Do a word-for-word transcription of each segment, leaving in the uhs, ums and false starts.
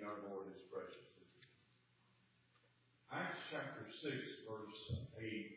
our Lord is precious. Acts chapter six, verse eight.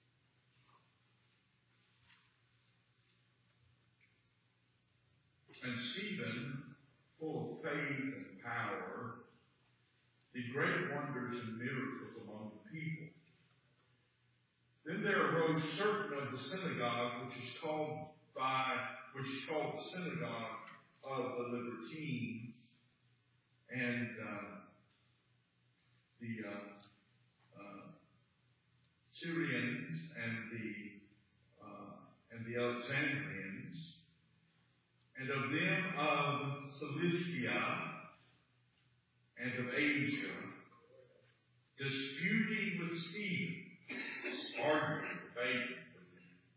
And Stephen, full of faith and power, did great wonders and miracles among the people. Then there arose certain of the synagogue, which is called by which is called the synagogue of the Libertines, and uh, the uh, uh, Syrians and the uh, and the Alexandrians, and of them of Cilicia and of Asia, disputing with Stephen, arguing, debating with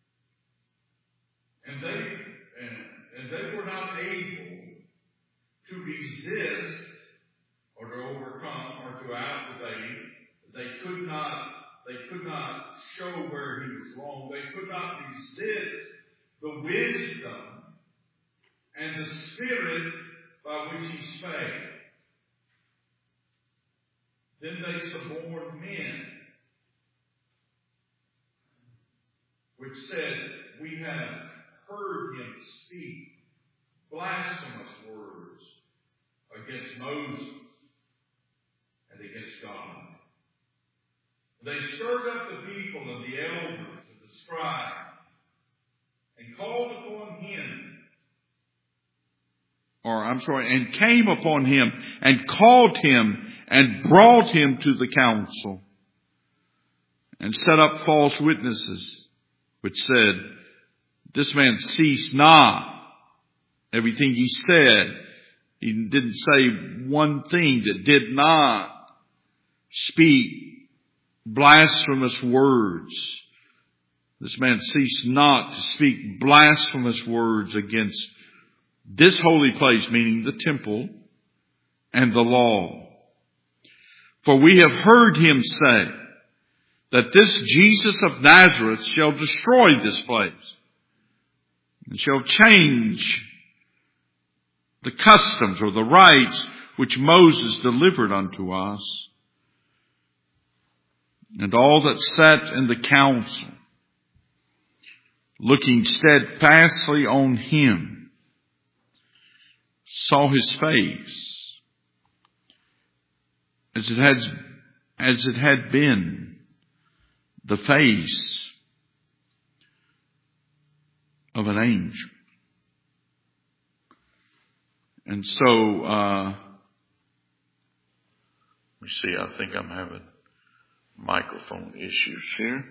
him. And they and, and they were not able to resist or to overcome or to outdebate. They could not they could not show where he was wrong. They could not resist the wisdom and the spirit by which he spake. Then they suborned men, which said, we have heard him speak blasphemous words against Moses and against God. They stirred up the people and the elders and the scribes and called upon him. Or, I'm sorry, and came upon him and called him and brought him to the council and set up false witnesses, which said, this man ceased not. Everything he said, he didn't say one thing that did not speak blasphemous words. This man ceased not to speak blasphemous words against this holy place, meaning the temple, and the law. For we have heard him say that this Jesus of Nazareth shall destroy this place and shall change the customs or the rites which Moses delivered unto us. And all that sat in the council, looking steadfastly on him, saw his face as it had, as it had been the face of an angel. And so, uh, let me see, I think I'm having microphone issues here.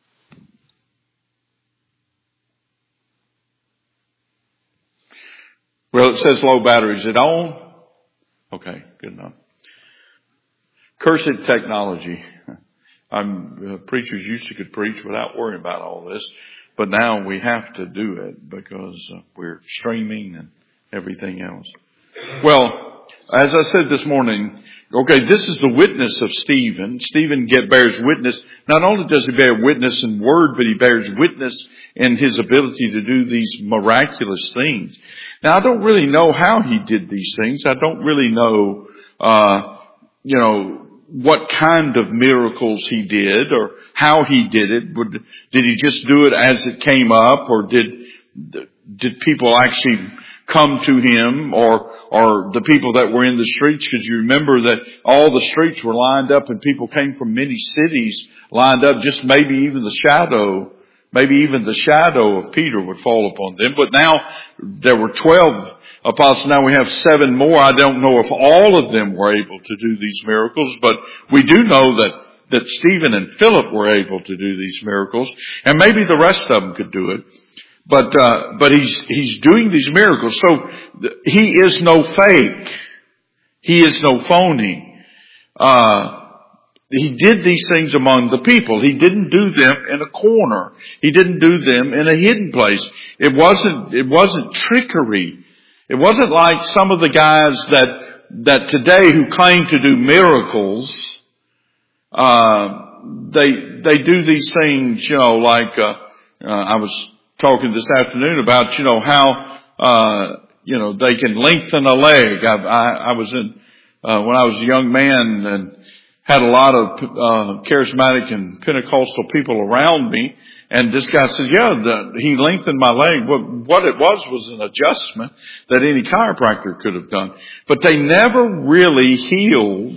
Well, it says low battery. Is it on? Okay, good enough. Cursed technology. I'm, uh, preachers used to could preach without worrying about all this, but now we have to do it because uh, we're streaming and everything else. Well, as I said this morning, okay, this is the witness of Stephen. Stephen get, bears witness. Not only does he bear witness in word, but he bears witness in his ability to do these miraculous things. Now, I don't really know how he did these things. I don't really know, uh, you know, what kind of miracles he did or how he did it. Did he just do it as it came up, or did did people actually come to him, or or the people that were in the streets? Because you remember that all the streets were lined up and people came from many cities lined up. Just maybe even the shadow, maybe even the shadow of Peter would fall upon them. But now there were twelve apostles. Now we have seven more. I don't know if all of them were able to do these miracles, but we do know that that Stephen and Philip were able to do these miracles, and maybe the rest of them could do it. But, uh, but he's, he's doing these miracles. So th- he is no fake. He is no phony. Uh, he did these things among the people. He didn't do them in a corner. He didn't do them in a hidden place. It wasn't, it wasn't trickery. It wasn't like some of the guys that, that today who claim to do miracles, uh, they, they do these things, you know, like, uh, uh I was talking this afternoon about, you know, how, uh, you know, they can lengthen a leg. I, I, I was in, uh, when I was a young man and had a lot of uh, charismatic and Pentecostal people around me. And this guy said, yeah, the, he lengthened my leg. What, what it was was an adjustment that any chiropractor could have done. But they never really healed.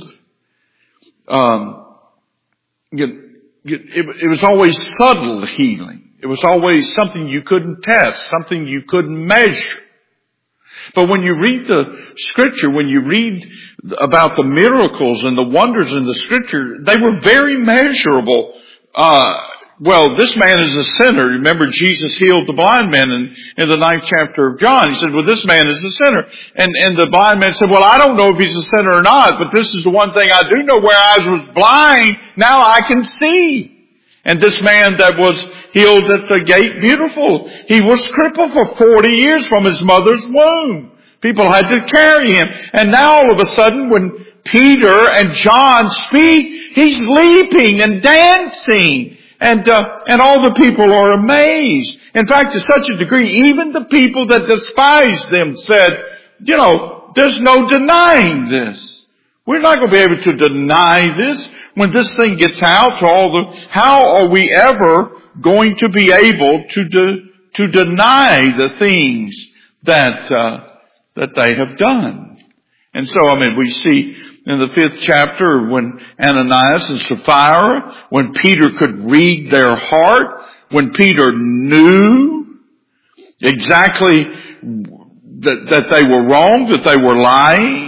Um, it, it, it was always subtle healing. It was always something you couldn't test, something you couldn't measure. But when you read the scripture, when you read about the miracles and the wonders in the scripture, they were very measurable. Uh, well, this man is a sinner. Remember, Jesus healed the blind man in, in the ninth chapter of John. He said, well, this man is a sinner. And, and the blind man said, well, I don't know if he's a sinner or not, but this is the one thing I do know. Where I was blind, now I can see. And this man that was healed at the gate, beautiful, he was crippled for forty years from his mother's womb. People had to carry him. And now all of a sudden when Peter and John speak, he's leaping and dancing. And, uh, and all the people are amazed. In fact, to such a degree, even the people that despised them said, you know, there's no denying this. We're not going to be able to deny this. When this thing gets out to all the, how are we ever going to be able to de, to deny the things that, uh, that they have done? And so, I mean, we see in the fifth chapter when Ananias and Sapphira, when Peter could read their heart, when Peter knew exactly that, that they were wrong, that they were lying.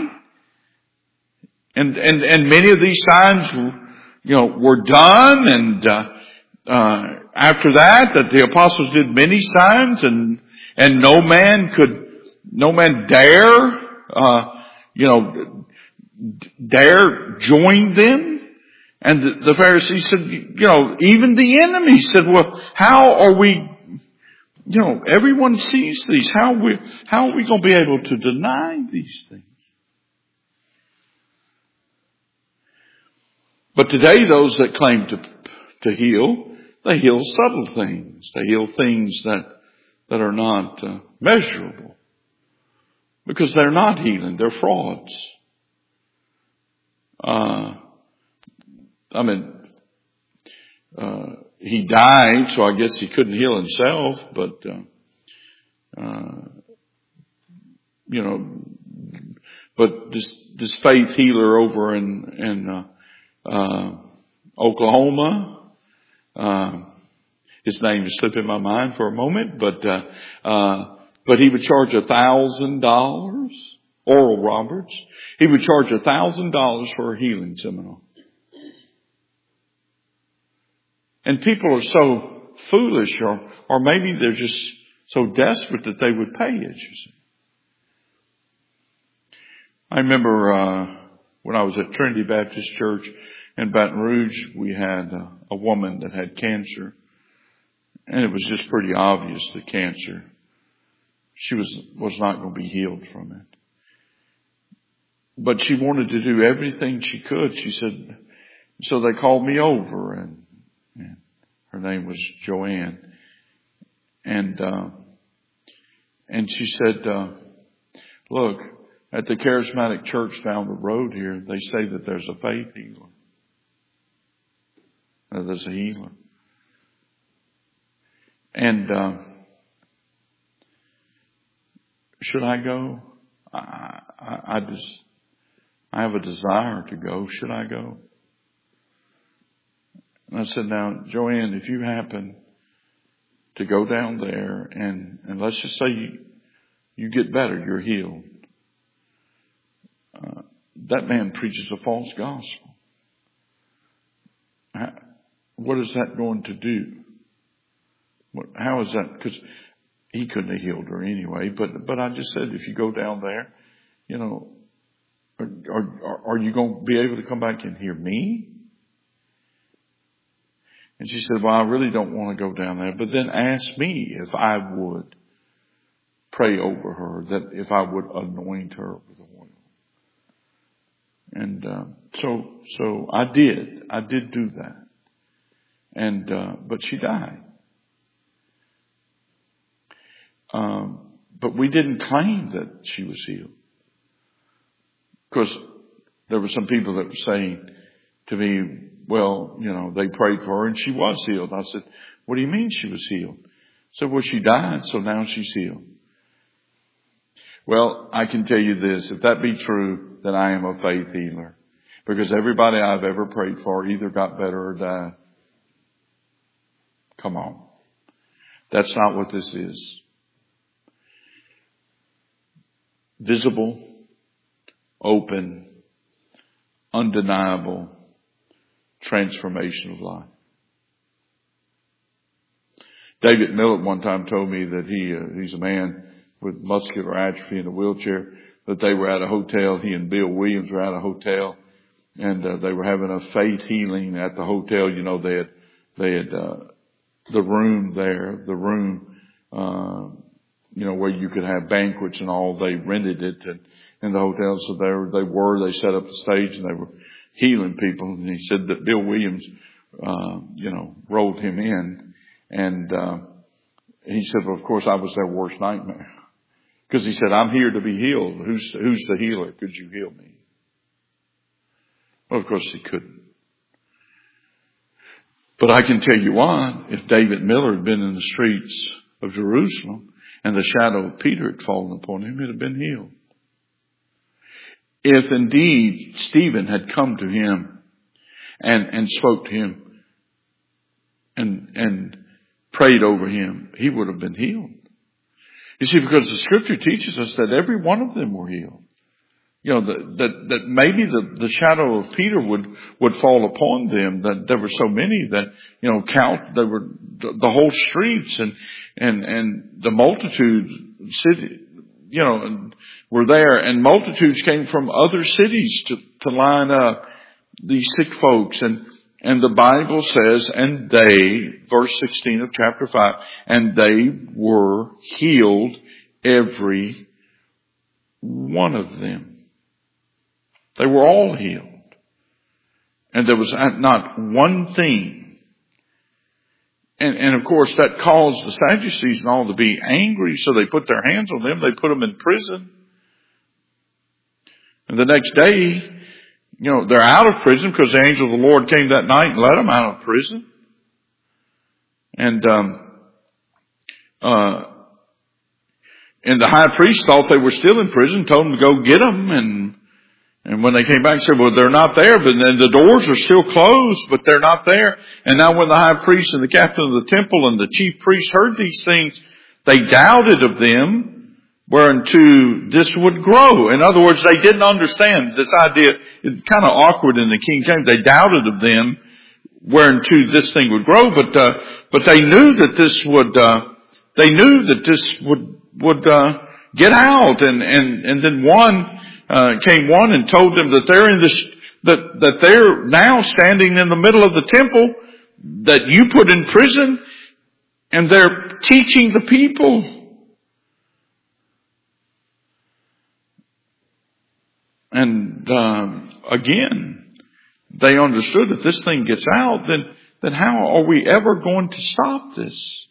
And, and, and many of these signs, you know, were done. And, uh, uh, after that, that the apostles did many signs and, and no man could, no man dare, uh, you know, dare join them. And the, the Pharisees said, you know, even the enemy said, well, how are we, you know, everyone sees these. How are we, how are we going to be able to deny these things? But today, those that claim to, to heal, they heal subtle things. They heal things that, that are not uh, measurable. Because they're not healing. They're frauds. Uh, I mean, uh, he died, so I guess he couldn't heal himself, but, uh, uh, you know, but this, this faith healer over in, in, uh, uh, Oklahoma, uh, his name is slipping my mind for a moment, but, uh, uh, but he would charge a thousand dollars. Oral Roberts. He would charge a thousand dollars for a healing seminar. And people are so foolish, or, or maybe they're just so desperate that they would pay it, you see. I remember, uh, when I was at Trinity Baptist Church in Baton Rouge, we had uh, a woman that had cancer. And it was just pretty obvious the cancer. She was, was not going to be healed from it. But she wanted to do everything she could. She said, so they called me over, and, and her name was Joanne. And, uh, and she said, uh, look, at the charismatic church down the road here, they say that there's a faith healer. That there's a healer. And, uh, should I go? I, I, I just, I have a desire to go. Should I go? And I said, now, Joanne, if you happen to go down there and, and let's just say you, you get better, you're healed. Uh, that man preaches a false gospel. How, what is that going to do? What, how is that? Because he couldn't have healed her anyway. But, but I just said, if you go down there, you know, Are, are, are you going to be able to come back and hear me? And she said, well, I really don't want to go down there. But then ask me if I would pray over her, that if I would anoint her with oil. And uh, so so I did. I did do that. And uh, but she died. Um, but we didn't claim that she was healed. Because There were some people that were saying to me, well, you know, they prayed for her and she was healed. I said, what do you mean she was healed? I said, well, she died, so now she's healed. Well, I can tell you this, if that be true, then I am a faith healer. Because everybody I've ever prayed for either got better or died. Come on. That's not what this is. Visible, open, undeniable transformation of life. David Millett one time told me that he uh, he's a man with muscular atrophy in a wheelchair, that they were at a hotel. He and Bill Williams were at a hotel, and uh, they were having a faith healing at the hotel. You know, they had they had uh, the room there, the room, uh, you know, where you could have banquets and all. They rented it and, in the hotel, so there they were. They set up the stage and they were healing people. And he said that Bill Williams, uh, you know, rolled him in, and uh, he said, well, of course, I was their worst nightmare. Because he said, I'm here to be healed. Who's, who's the healer? Could you heal me? Well, of course he couldn't. But I can tell you why. If David Miller had been in the streets of Jerusalem and the shadow of Peter had fallen upon him, he'd have been healed. If indeed Stephen had come to him and, and spoke to him and, and prayed over him, he would have been healed. You see, because the scripture teaches us that every one of them were healed. You know, that, that, that maybe the, the shadow of Peter would, would fall upon them, that there were so many that, you know, count, they were the, the whole streets and, and, and the multitude city, you know, were there, and multitudes came from other cities to, to line up these sick folks. And, and the Bible says, and they, verse sixteen of chapter five, and they were healed, every one of them. They were all healed. And there was not one thing. And, and of course that caused the Sadducees and all to be angry, so they put their hands on them, they put them in prison. And the next day, you know, they're out of prison because the angel of the Lord came that night and let them out of prison. And, um, uh, and the high priest thought they were still in prison, told them to go get them. And, and when they came back, said, well, they're not there, but then the doors are still closed, but they're not there. And now when the high priest and the captain of the temple and the chief priest heard these things, they doubted of them, whereunto this would grow. In other words, they didn't understand this idea. It's kind of awkward in the King James. They doubted of them whereunto this thing would grow, but, uh, but they knew that this would, uh, they knew that this would, would, uh, get out. And, and, and then one, uh, came one and told them that they're in this, that, that they're now standing in the middle of the temple that you put in prison, and they're teaching the people. And um, again, they understood if this thing gets out, then then how are we ever going to stop this?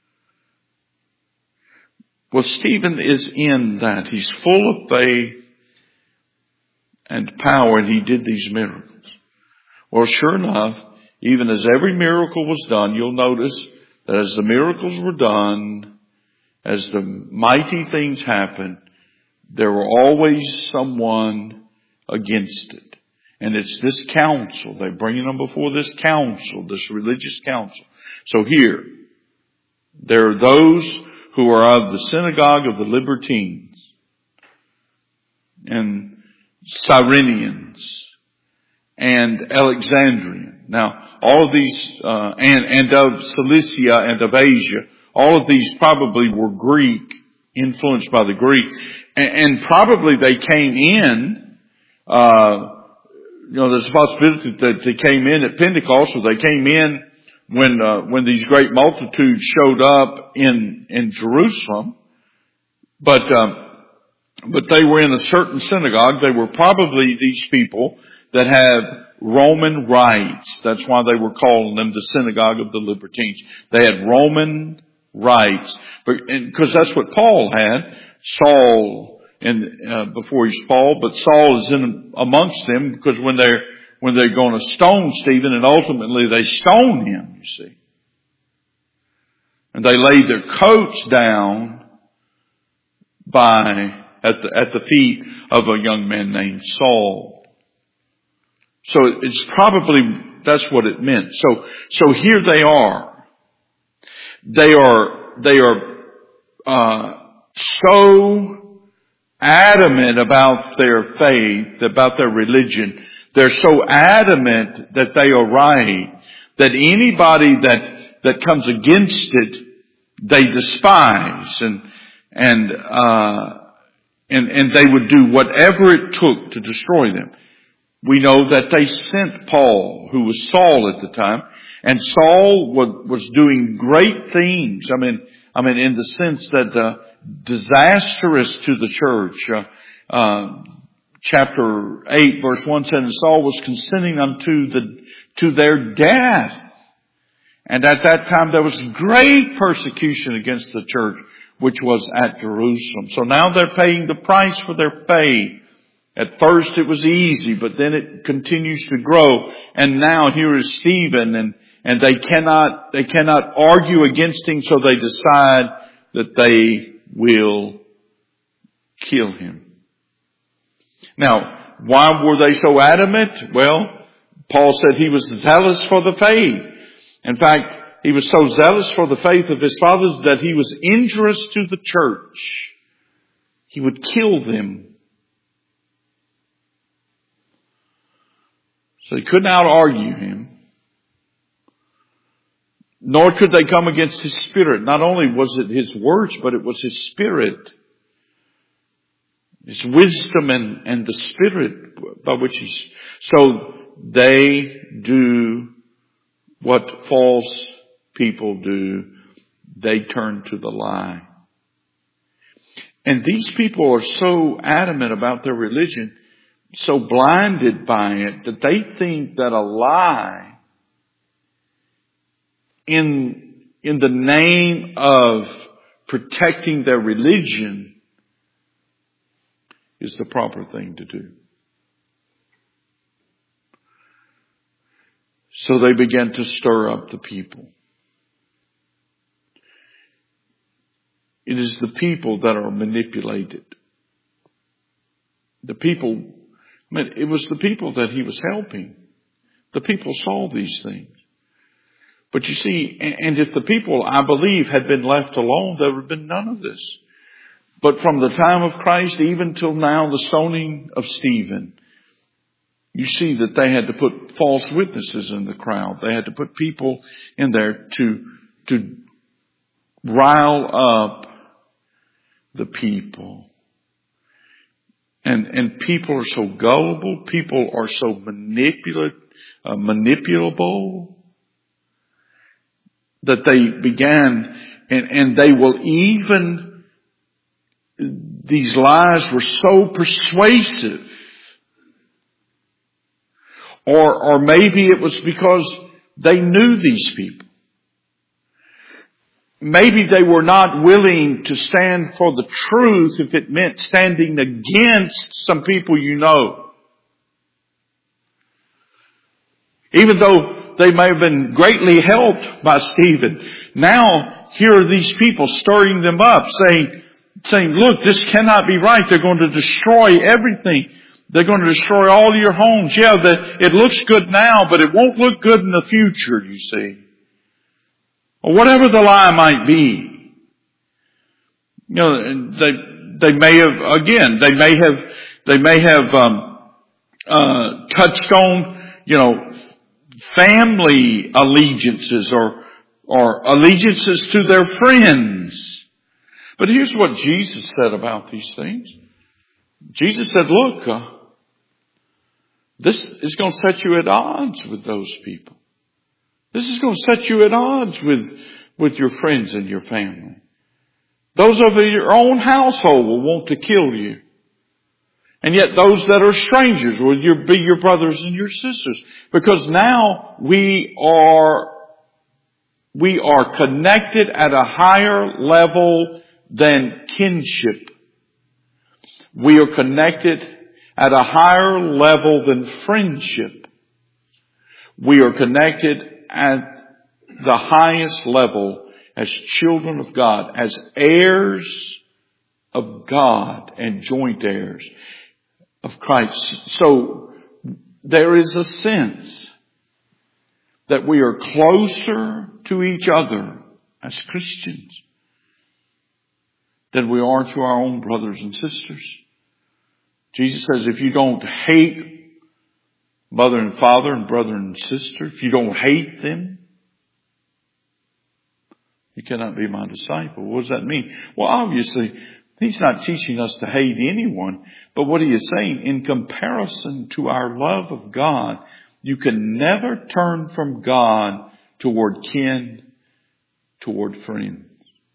Well, Stephen is in that. He's full of faith and power, and he did these miracles. Well, sure enough, even as every miracle was done, you'll notice that as the miracles were done, as the mighty things happened, there were always someone against it. And it's this council. They're bringing them before this council, this religious council. So here, there are those who are of the synagogue of the Libertines and Cyrenians and Alexandrian. Now, all of these, uh, and, and of Cilicia and of Asia, all of these probably were Greek, influenced by the Greek. And probably they came in, uh, you know, there's a possibility that they came in at Pentecost, or they came in when, uh, when these great multitudes showed up in, in Jerusalem. But, um, but they were in a certain synagogue. They were probably these people that have Roman rights. That's why they were calling them the synagogue of the Libertines. They had Roman rights. But, because that's what Paul had. Saul in, uh, before he's Paul, but Saul is in amongst them because when they're, when they're going to stone Stephen, and ultimately they stone him, you see. And they laid their coats down by, at the, at the feet of a young man named Saul. So it's probably, that's what it meant. So, so here they are. They are, they are, uh, so adamant about their faith, about their religion. They're so adamant that they are right, that anybody that, that comes against it, they despise, and, and, uh, and, and they would do whatever it took to destroy them. We know that they sent Paul, who was Saul at the time, and Saul was, was doing great things. I mean, I mean, in the sense that, uh, disastrous to the church. Uh, uh, chapter eight, verse one says, and Saul was consenting unto the, to their death. And at that time there was great persecution against the church, which was at Jerusalem. So now they're paying the price for their faith. At first it was easy, but then it continues to grow. And now here is Stephen, and, and they cannot, they cannot argue against him, so they decide that they will kill him. Now, why were they so adamant? Well, Paul said he was zealous for the faith. In fact, he was so zealous for the faith of his fathers that he was injurious to the church. He would kill them. So they could not argue him. Nor could they come against his spirit. Not only was it his words, but it was his spirit. His wisdom and, and the spirit by which he's... So they do what false people do. They turn to the lie. And these people are so adamant about their religion, so blinded by it, that they think that a lie in, in the name of protecting their religion is the proper thing to do. So they began to stir up the people. It is the people that are manipulated. The people, I mean, it was the people that he was helping. The people saw these things. But you see, and if the people, I believe, had been left alone, there would have been none of this. But from the time of Christ, even till now, the stoning of Stephen, you see that they had to put false witnesses in the crowd. They had to put people in there to, to rile up the people. And, and people are so gullible. People are so manipulate, uh, manipulable that they began, and, and they will even, these lies were so persuasive. Or, or maybe it was because they knew these people. Maybe they were not willing to stand for the truth if it meant standing against some people you know. Even though they may have been greatly helped by Stephen. Now, here are these people stirring them up, saying, saying, look, this cannot be right. They're going to destroy everything. They're going to destroy all your homes. Yeah, the, it looks good now, but it won't look good in the future, you see. Or whatever the lie might be. You know, they, they may have, again, they may have, they may have, um, uh, touched on, you know, family allegiances or, or allegiances to their friends. But here's what Jesus said about these things. Jesus said, look, uh, this is going to set you at odds with those people. This is going to set you at odds with, with your friends and your family. Those of your own household will want to kill you. And yet those that are strangers will your, be your brothers and your sisters. Because now we are, we are connected at a higher level than kinship. We are connected at a higher level than friendship. We are connected at the highest level as children of God, as heirs of God and joint heirs of Christ. So there is a sense that we are closer to each other as Christians than we are to our own brothers and sisters. Jesus says, if you don't hate mother and father and brother and sister, if you don't hate them, you cannot be my disciple. What does that mean? Well, obviously, he's not teaching us to hate anyone. But what he is saying, in comparison to our love of God, you can never turn from God toward kin, toward friends.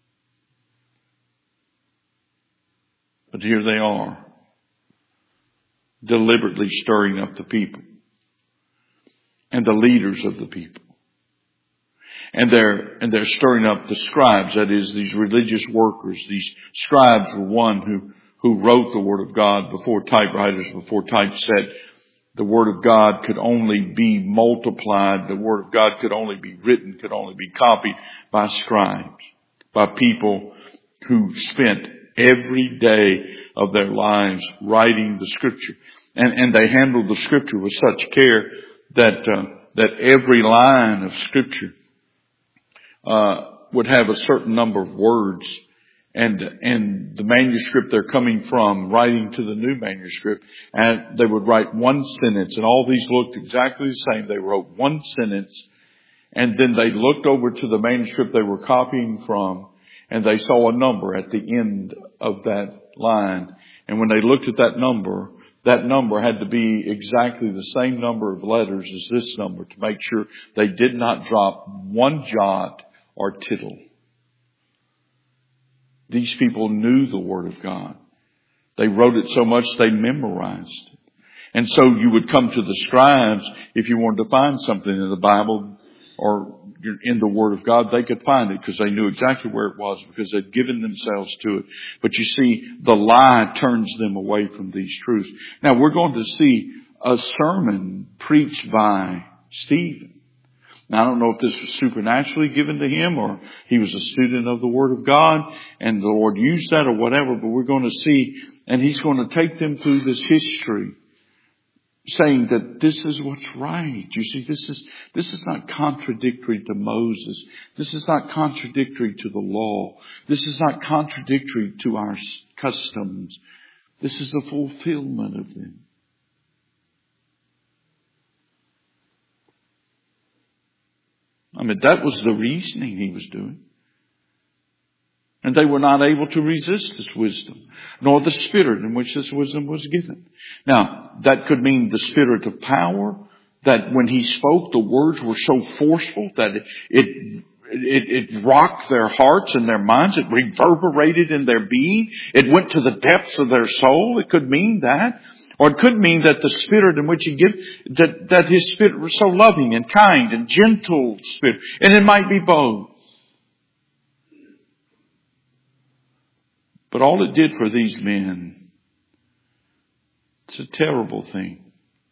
But here they are, deliberately stirring up the people and the leaders of the people. And they're, and they're stirring up the scribes, that is, these religious workers. These scribes were one who, who wrote the Word of God before typewriters, before typeset. The Word of God could only be multiplied. The Word of God could only be written, could only be copied by scribes, by people who spent every day of their lives writing the Scripture. And, and they handled the Scripture with such care that, uh, that every line of Scripture Uh, would have a certain number of words, and and the manuscript they're coming from, writing to the new manuscript, and they would write one sentence, and all these looked exactly the same. They wrote one sentence, and then they looked over to the manuscript they were copying from, and they saw a number at the end of that line. And when they looked at that number, that number had to be exactly the same number of letters as this number to make sure they did not drop one jot or tittle. These people knew the Word of God. They wrote it so much they memorized it. And so you would come to the scribes if you wanted to find something in the Bible or in the Word of God. They could find it because they knew exactly where it was, because they'd given themselves to it. But you see, the lie turns them away from these truths. Now we're going to see a sermon preached by Stephen. Now, I don't know if this was supernaturally given to him or he was a student of the Word of God and the Lord used that or whatever, but we're going to see, and he's going to take them through this history saying that this is what's right. You see, this is, this is not contradictory to Moses. This is not contradictory to the law. This is not contradictory to our customs. This is the fulfillment of them. I mean, that was the reasoning he was doing. And they were not able to resist this wisdom, nor the spirit in which this wisdom was given. Now, that could mean the spirit of power, that when he spoke, the words were so forceful that it, it, it, it rocked their hearts and their minds. It reverberated in their being. It went to the depths of their soul. It could mean that. Or it could mean that the spirit in which he gave, that, that his spirit was so loving and kind and gentle spirit. And it might be both. But all it did for these men, it's a terrible thing.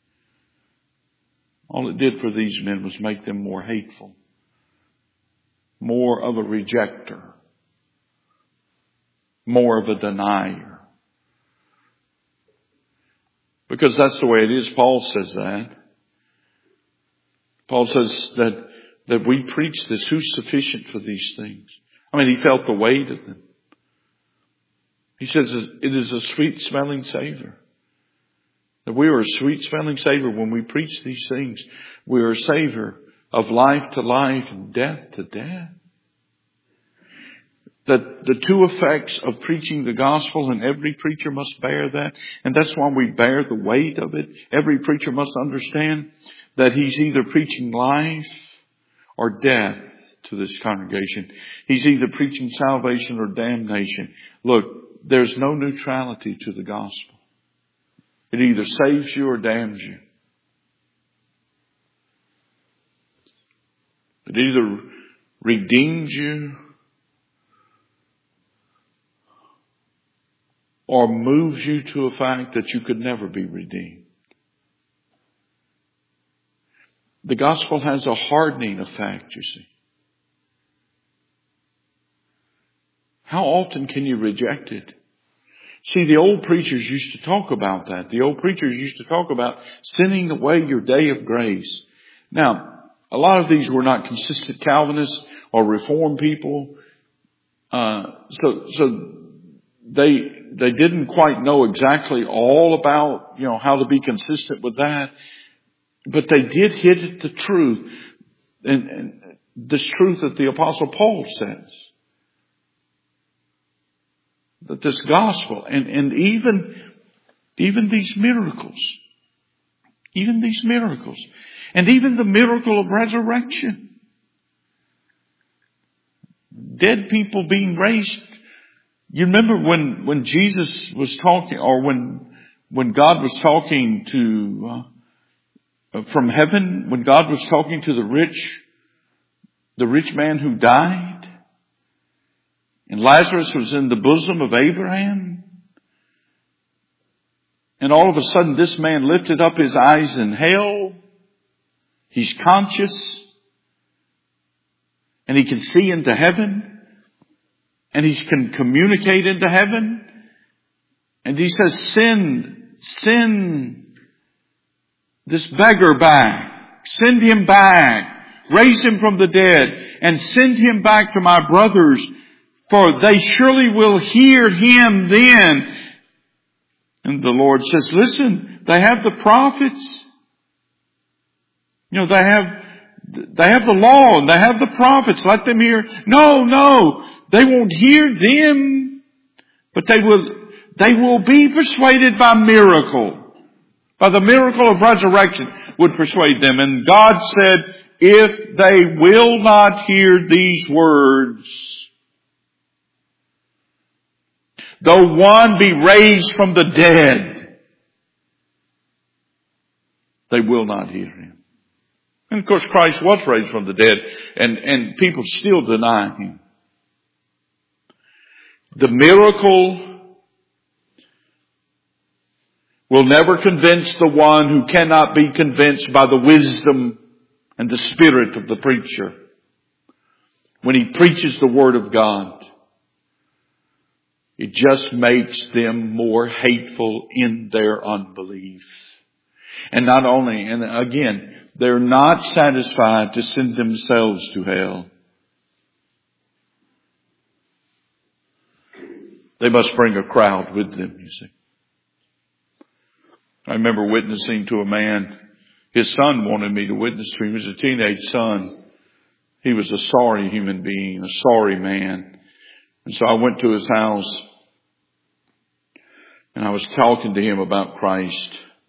All it did for these men was make them more hateful, more of a rejecter, more of a denier. Because that's the way it is. Paul says that. Paul says that, that we preach this. Who's sufficient for these things? I mean, he felt the weight of them. He says it is a sweet smelling savor. That we are a sweet smelling savor when we preach these things. We are a savor of life to life and death to death. That the two effects of preaching the gospel, and every preacher must bear that. And that's why we bear the weight of it. Every preacher must understand that he's either preaching life or death to this congregation. He's either preaching salvation or damnation. Look, there's no neutrality to the gospel. It either saves you or damns you. It either redeems you or moves you to a fact that you could never be redeemed. The gospel has a hardening effect, you see. How often can you reject it? See, the old preachers used to talk about that. The old preachers used to talk about sending away your day of grace. Now, a lot of these were not consistent Calvinists or Reformed people. Uh, so, so they, they didn't quite know exactly all about, you know, how to be consistent with that. But they did hit at the truth. And, and this truth that the Apostle Paul says. That this gospel and, and even, even these miracles, even these miracles, and even the miracle of resurrection, dead people being raised. You remember when, when Jesus was talking, or when, when God was talking to, uh, from heaven, when God was talking to the rich, the rich man who died, and Lazarus was in the bosom of Abraham. And all of a sudden this man lifted up his eyes in hell. He's conscious. And he can see into heaven. And he can communicate into heaven. And he says, send, send this beggar back. Send him back. Raise him from the dead. And send him back to my brothers. For they surely will hear him then. And the Lord says, listen, they have the prophets. You know, they have, they have the law and they have the prophets. Let them hear. No, no, they won't hear them. But they will, they will be persuaded by miracle. By the miracle of resurrection would persuade them. And God said, if they will not hear these words, though one be raised from the dead, they will not hear him. And of course Christ was raised from the dead, and, and people still deny him. The miracle will never convince the one who cannot be convinced by the wisdom and the spirit of the preacher when he preaches the Word of God. It just makes them more hateful in their unbelief. And not only, and again, they're not satisfied to send themselves to hell. They must bring a crowd with them, you see. I remember witnessing to a man. His son wanted me to witness to him. He was a teenage son. He was a sorry human being, a sorry man. And so I went to his house and I was talking to him about Christ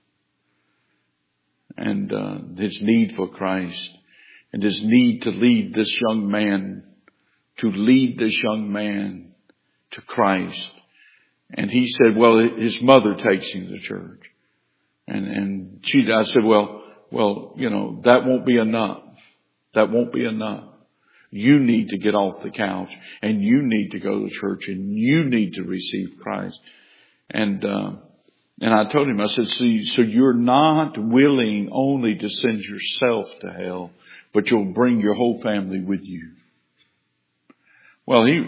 and uh, his need for Christ and his need to lead this young man, to lead this young man to Christ. And he said, well, his mother takes him to church. And, and she, I said, well, well, you know, that won't be enough. That won't be enough. You need to get off the couch and you need to go to church and you need to receive Christ. And, uh, and I told him, I said, see, so you're not willing only to send yourself to hell, but you'll bring your whole family with you. Well, he,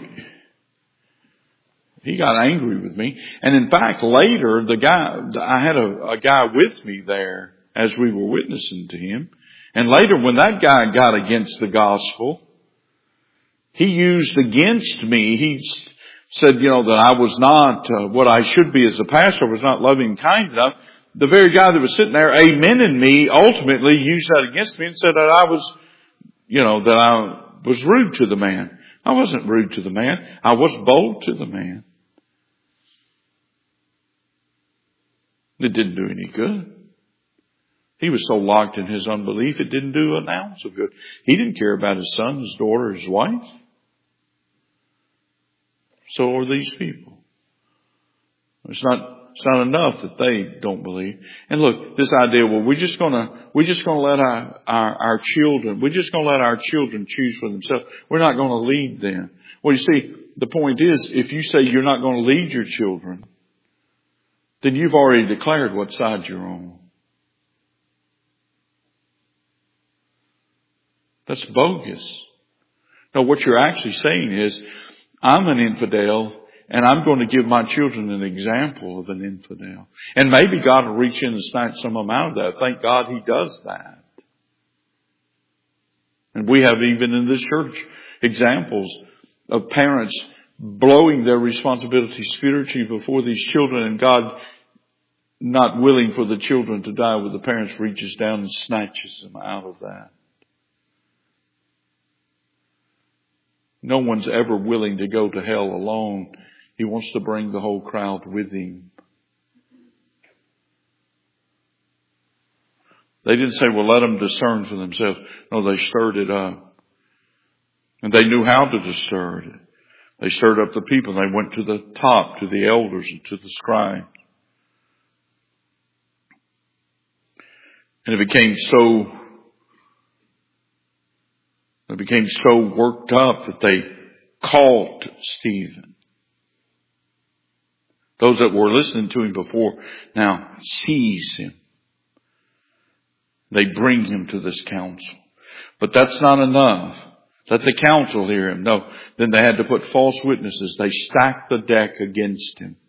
he got angry with me. And in fact, later, the guy, I had a, a guy with me there as we were witnessing to him. And later when that guy got against the gospel, he used against me, he said, you know, that I was not uh, what I should be as a pastor, was not loving and kind enough. The very guy that was sitting there amening me ultimately used that against me and said that I was, you know, that I was rude to the man. I wasn't rude to the man. I was bold to the man. It didn't do any good. He was so locked in his unbelief, it didn't do an ounce of good. He didn't care about his son, his daughter, his wife. So are these people. It's not, it's not enough that they don't believe. And look, this idea, well, we're just gonna, we're just gonna let our, our, our children, we're just gonna let our children choose for themselves. We're not gonna lead them. Well, you see, the point is, if you say you're not gonna lead your children, then you've already declared what side you're on. That's bogus. No, what you're actually saying is, I'm an infidel, and I'm going to give my children an example of an infidel. And maybe God will reach in and snatch some of them out of that. Thank God He does that. And we have even in this church examples of parents blowing their responsibility spiritually before these children, and God not willing for the children to die, where the parents reaches down and snatches them out of that. No one's ever willing to go to hell alone. He wants to bring the whole crowd with Him. They didn't say, well, let them discern for themselves. No, they stirred it up. And they knew how to stir it. They stirred up the people. They went to the top, to the elders and to the scribes. And it became so, it became so worked up that they caught Stephen. Those that were listening to him before now seize him. They bring him to this council. But that's not enough. Let the council hear him. No. Then they had to put false witnesses. They stacked the deck against him.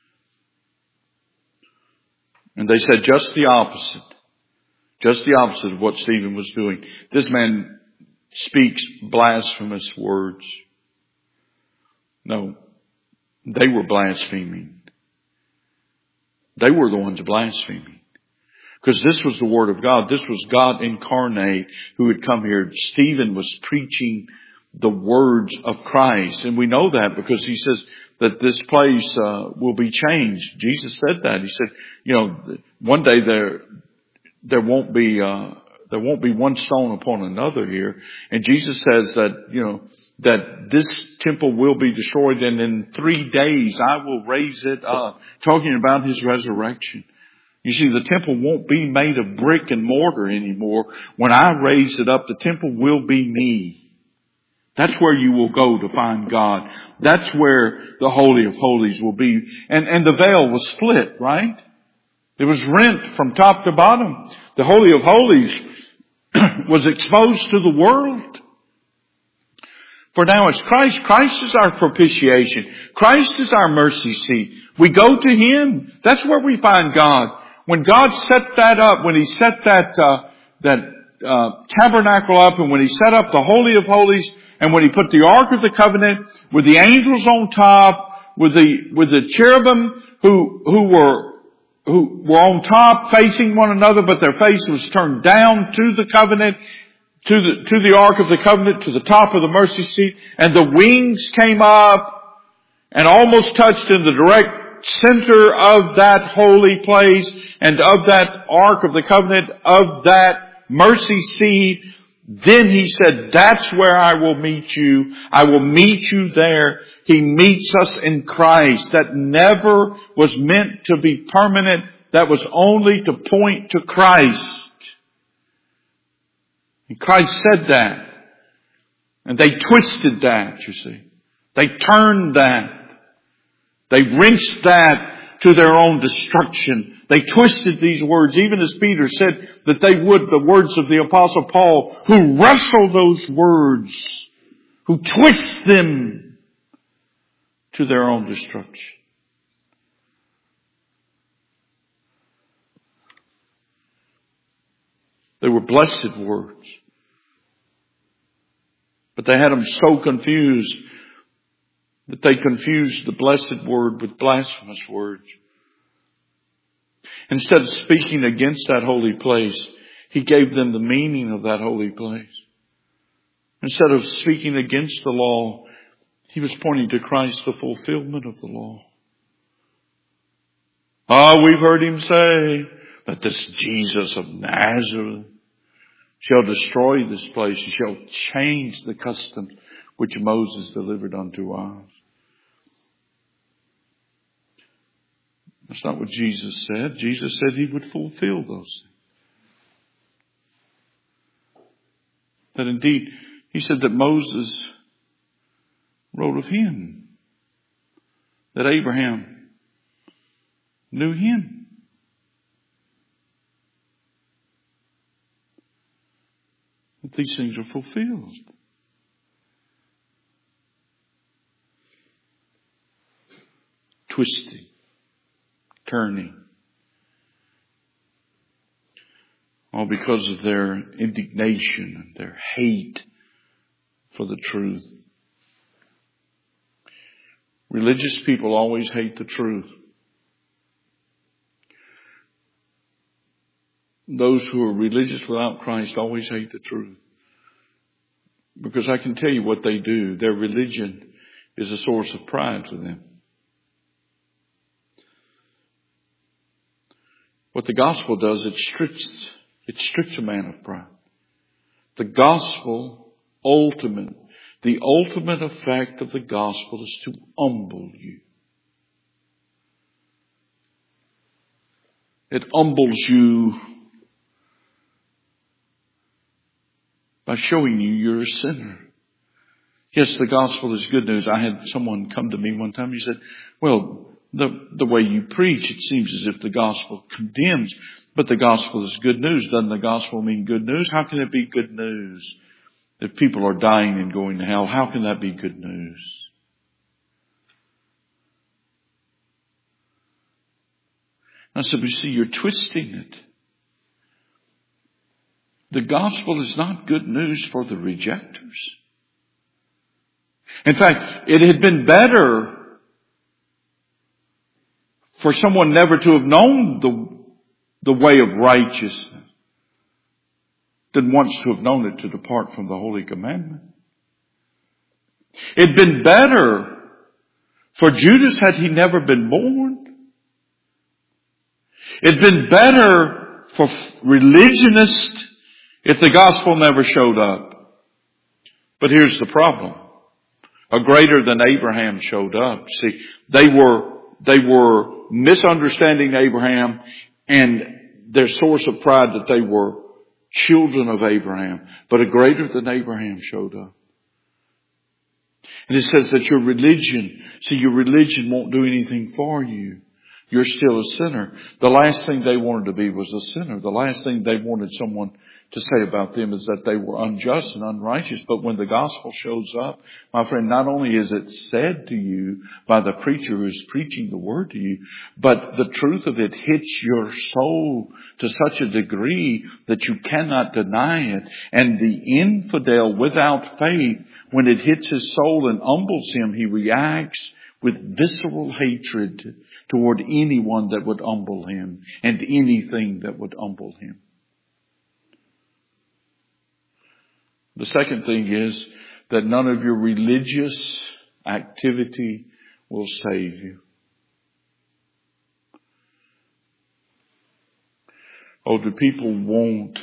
And they said just the opposite. Just the opposite of what Stephen was doing. This man speaks blasphemous words. No. They were blaspheming. They were the ones blaspheming. Because this was the Word of God. This was God incarnate who had come here. Stephen was preaching the words of Christ. And we know that because he says that this place uh, will be changed. Jesus said that. He said, you know, one day there there won't be uh, there won't be one stone upon another here. And Jesus says that, you know, that this temple will be destroyed and in three days I will raise it up. Talking about His resurrection. You see, the temple won't be made of brick and mortar anymore. When I raise it up, the temple will be me. That's where you will go to find God. That's where the Holy of Holies will be. And, and the veil was split, right? It was rent from top to bottom. The Holy of Holies was exposed to the world. For now it's Christ. Christ is our propitiation. Christ is our mercy seat. We go to Him. That's where we find God. When God set that up, when He set that, uh, that, uh, tabernacle up, and when He set up the Holy of Holies, and when He put the Ark of the Covenant with the angels on top, with the, with the cherubim who, who were, who were on top facing one another, but their face was turned down to the covenant, to the, to the Ark of the Covenant, to the top of the mercy seat, and the wings came up and almost touched in the direct center of that holy place and of that Ark of the Covenant, of that mercy seat. Then He said, that's where I will meet you. I will meet you there. He meets us in Christ. That never was meant to be permanent. That was only to point to Christ. And Christ said that. And they twisted that, you see. They turned that. They wrenched that to their own destruction. They twisted these words, even as Peter said that they would, the words of the Apostle Paul, who wrestle those words, who twist them to their own destruction. They were blessed words. But they had them so confused that they confused the blessed word with blasphemous words. Instead of speaking against that holy place, He gave them the meaning of that holy place. Instead of speaking against the law, He was pointing to Christ, the fulfillment of the law. Ah, we've heard Him say that this Jesus of Nazareth shall destroy this place. He shall change the customs which Moses delivered unto us. That's not what Jesus said. Jesus said He would fulfill those things. That indeed, He said that Moses wrote of Him. That Abraham knew Him. That these things are fulfilled. Twisting, turning. All because of their indignation and their hate for the truth. Religious people always hate the truth. Those who are religious without Christ always hate the truth. Because I can tell you what they do. Their religion is a source of pride for them. What the gospel does, it strips, it strips a man of pride. The gospel, ultimate, the ultimate effect of the gospel is to humble you. It humbles you by showing you you're a sinner. Yes, the gospel is good news. I had someone come to me one time. He said, well, the, the way you preach, it seems as if the gospel condemns, but the gospel is good news. Doesn't the gospel mean good news? How can it be good news if people are dying and going to hell? How can that be good news? I said, but you see, you're twisting it. The gospel is not good news for the rejectors. In fact, it had been better for someone never to have known the, the way of righteousness than once to have known it to depart from the holy commandment. It had been better for Judas had he never been born. It had been better for religionists if the gospel never showed up. But here's the problem. A greater than Abraham showed up. See, they were, they were misunderstanding Abraham and their source of pride that they were children of Abraham. But a greater than Abraham showed up. And it says that your religion, see, your religion won't do anything for you. You're still a sinner. The last thing they wanted to be was a sinner. The last thing they wanted someone to say about them is that they were unjust and unrighteous. But when the gospel shows up, my friend, not only is it said to you by the preacher who's preaching the word to you, but the truth of it hits your soul to such a degree that you cannot deny it. And the infidel without faith, when it hits his soul and humbles him, he reacts with visceral hatred toward anyone that would humble him and anything that would humble him. The second thing is that none of your religious activity will save you. Oh, do people want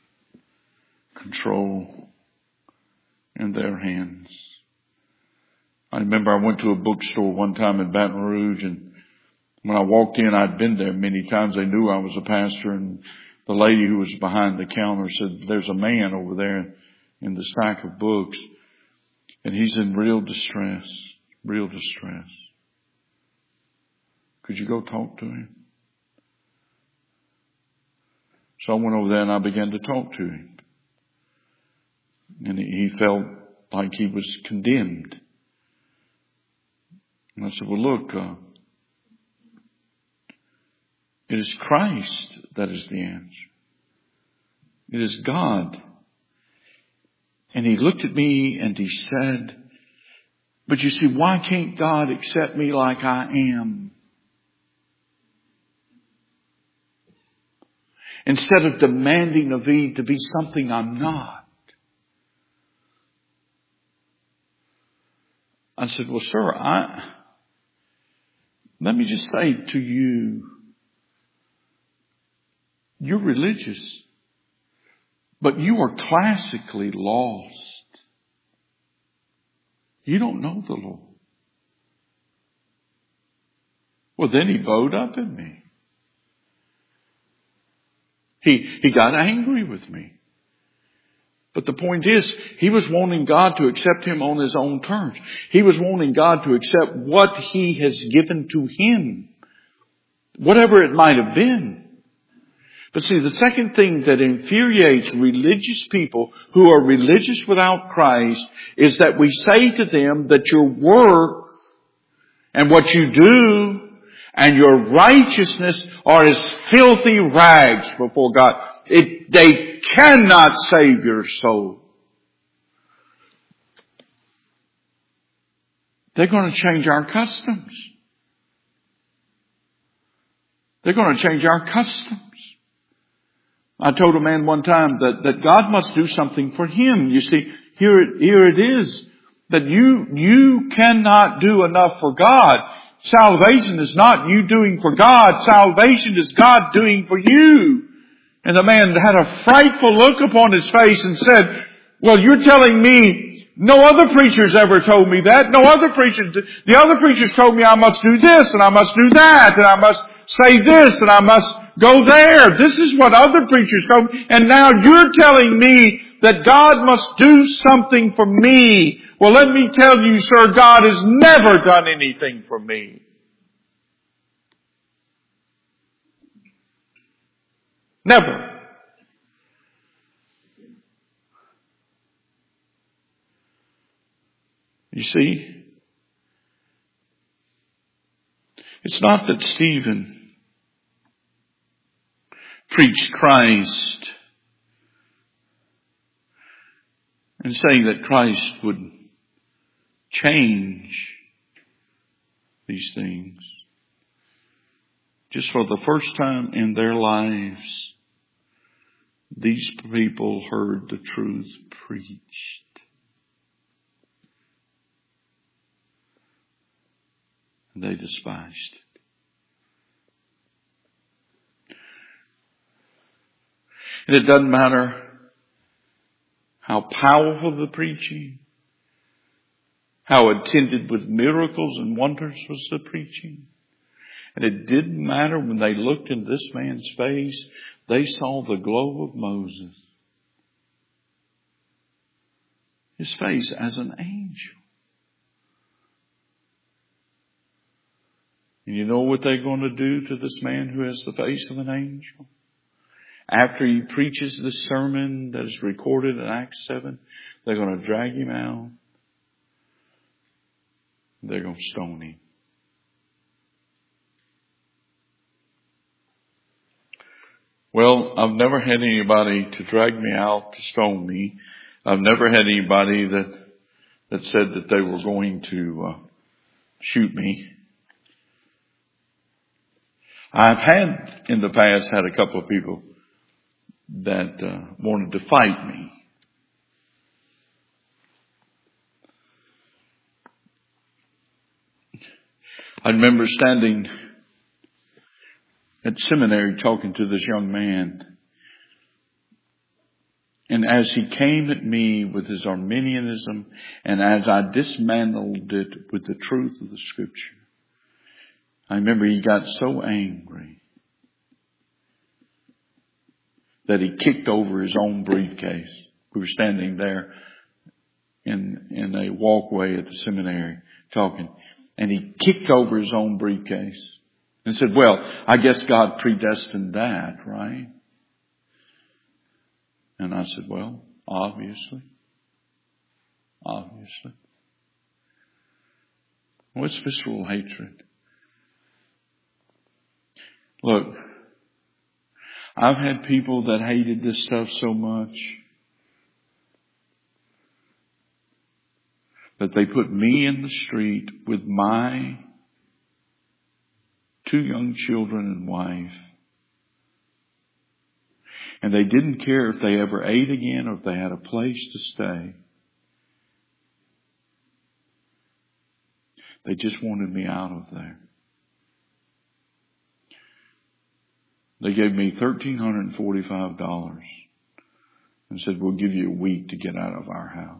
control in their hands? I remember I went to a bookstore one time in Baton Rouge, and when I walked in, I'd been there many times. They knew I was a pastor, and the lady who was behind the counter said, there's a man over there in the stack of books, and he's in real distress, real distress. Could you go talk to him? So I went over there and I began to talk to him. And he felt like he was condemned. And I said, well, look, uh, it is Christ that is the answer. It is God. And he looked at me and he said, but you see, why can't God accept me like I am? Instead of demanding of me to be something I'm not. I said, well, sir, I, let me just say to you, you're religious, but you are classically lost. You don't know the Lord. Well, then he bowed up at me. He, he got angry with me. But the point is, he was wanting God to accept him on his own terms. He was wanting God to accept what he has given to him. whatever it might have been. But see, the second thing that infuriates religious people who are religious without Christ is that we say to them that your work and what you do and your righteousness are as filthy rags before God. It, they cannot save your soul. They're going to change our customs. They're going to change our customs. I told a man one time that, that God must do something for him. You see, here it, here it is that you, you cannot do enough for God. Salvation is not you doing for God. Salvation is God doing for you. And the man had a frightful look upon his face and said, well, you're telling me no other preachers ever told me that. No other preachers, the other preachers told me I must do this and I must do that and I must say this and I must go there. This is what other preachers told me. And now you're telling me that God must do something for me. Well, let me tell you, sir, God has never done anything for me. Never. You see, it's not that Stephen preached Christ and saying that Christ would change these things. Just for the first time in their lives, these people heard the truth preached. And they despised it. And it doesn't matter how powerful the preaching, how attended with miracles and wonders was the preaching. And it didn't matter when they looked in this man's face, they saw the glow of Moses. His face as an angel. And you know what they're going to do to this man who has the face of an angel? After he preaches this sermon that is recorded in Acts seven, they're going to drag him out. They're going to stone him. Well, I've never had anybody to drag me out to stone me. I've never had anybody that that said that they were going to uh, shoot me. I've had in the past had a couple of people that uh, wanted to fight me. I remember standing at seminary talking to this young man. And as he came at me with his Arminianism and as I dismantled it with the truth of the Scripture, I remember he got so angry that he kicked over his own briefcase. We were standing there in, in a walkway at the seminary talking, and he kicked over his own briefcase and said, well, I guess God predestined that, right? And I said, well, obviously. Obviously. What's visceral hatred? Look, I've had people that hated this stuff so much that they put me in the street with my two young children and wife. And they didn't care if they ever ate again or if they had a place to stay. They just wanted me out of there. They gave me one thousand three hundred forty-five dollars and said, we'll give you a week to get out of our house.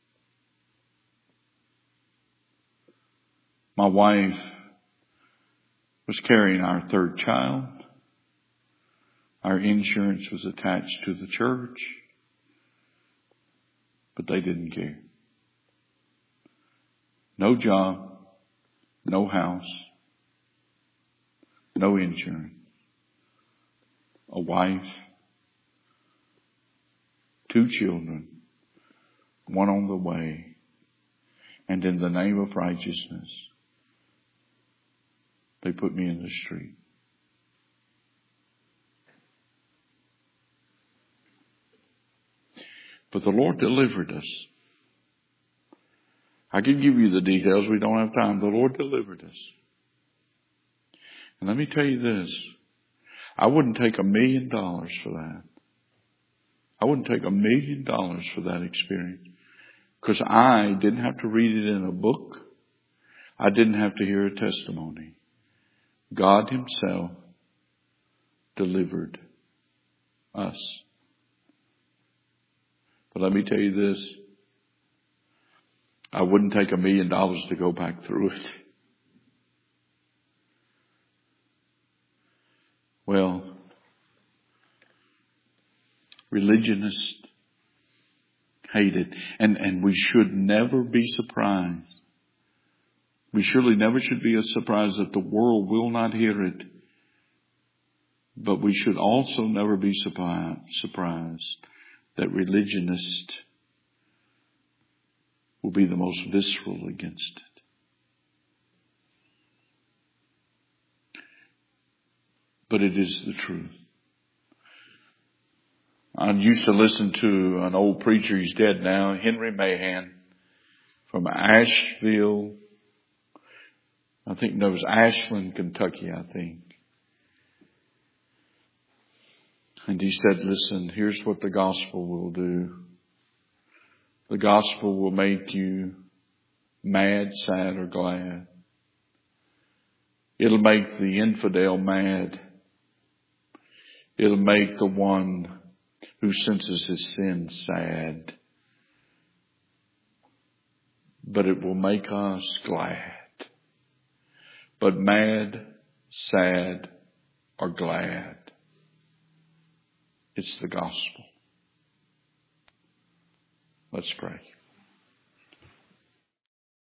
My wife was carrying our third child. Our insurance was attached to the church. But they didn't care. No job, no house. no insurance, a wife, two children, one on the way, and in the name of righteousness, they put me in the street. But the Lord delivered us. I could give you the details. We don't have time. The Lord delivered us. And let me tell you this. I wouldn't take a million dollars for that. I wouldn't take a million dollars for that experience. Because I didn't have to read it in a book. I didn't have to hear a testimony. God Himself delivered us. But let me tell you this. I wouldn't take a million dollars to go back through it. Well, religionists hate it. And, and we should never be surprised. We surely never should be surprised that the world will not hear it. But we should also never be surprised, surprised that religionists will be the most visceral against it. But it is the truth. I used to listen to an old preacher, he's dead now, Henry Mahan, from Asheville. I think that was Ashland, Kentucky, I think. And he said, listen, here's what the gospel will do. The gospel will make you mad, sad, or glad. It'll make the infidel mad. It'll make the one who senses his sin sad. But it will make us glad. But mad, sad, or glad, it's the gospel. Let's pray.